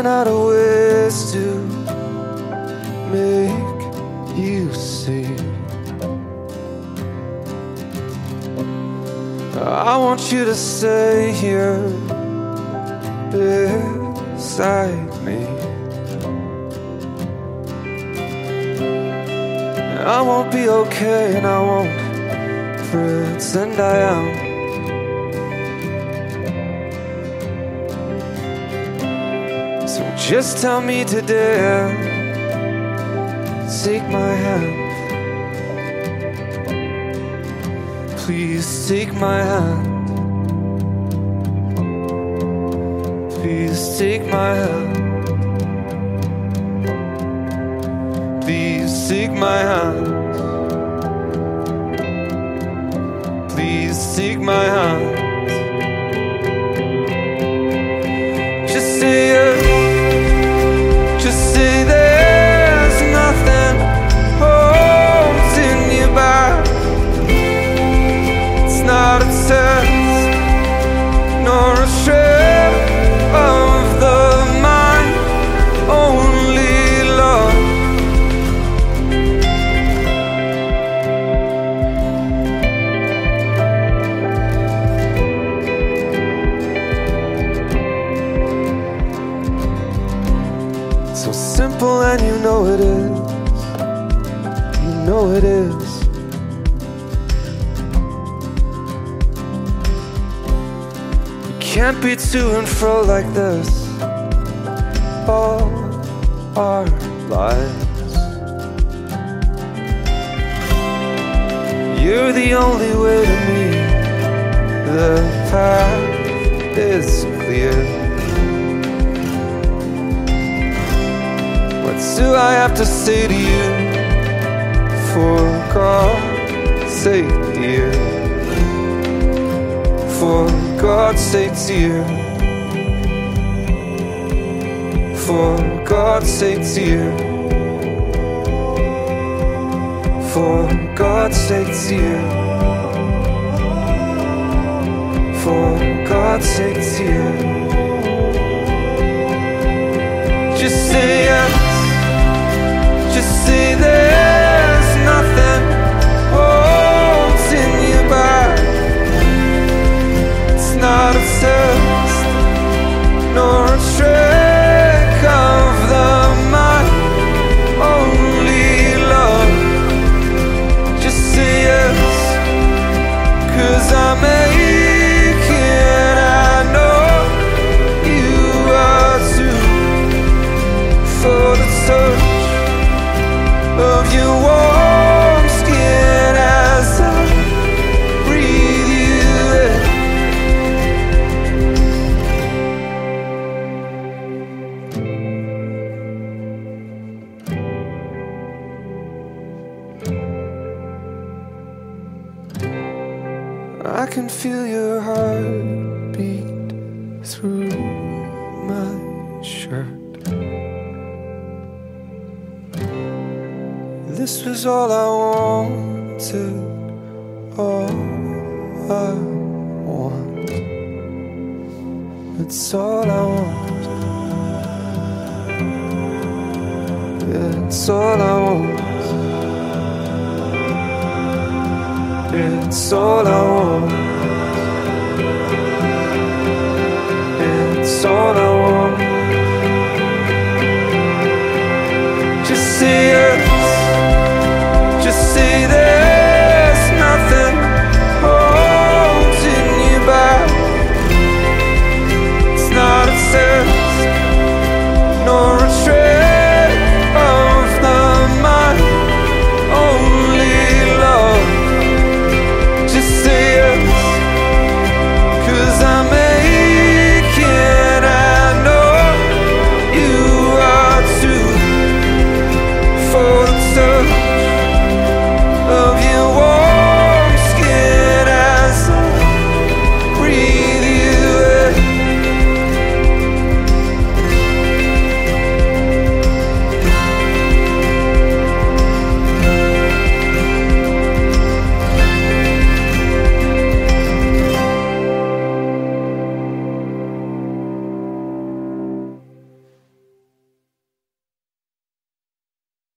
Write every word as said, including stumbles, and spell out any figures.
running out of ways to make you see. I want you to stay here beside me. I won't be okay and I won't pretend I am. So just tell me today, take my hand. Please take my hand. Please take my hand. Please take my hand. Please take my hand. Just say it. Just say there's nothing holding you back. It's not a test nor a trip of the mind, only love. So simple and you know it is. You know it is. Can't be to and fro like this all our lives. You're the only way to me. The path is clear. What do I have to say to you? For God's sake, dear. For God's sake, dear. For God's sake, dear. For God's sake, dear. For God's sake, dear. Just say yes. Just say there's nothing holding you back. It's not a test nor a trick of the mind, only love. Just say yes, 'cause I'm aching. I know you are too. For the touch of your warm skin as I breathe you in. I can feel your heartbeat through my shirt. This was all I wanted, all I want. It's all I want. It's all I want. It's all I want. It's all I want.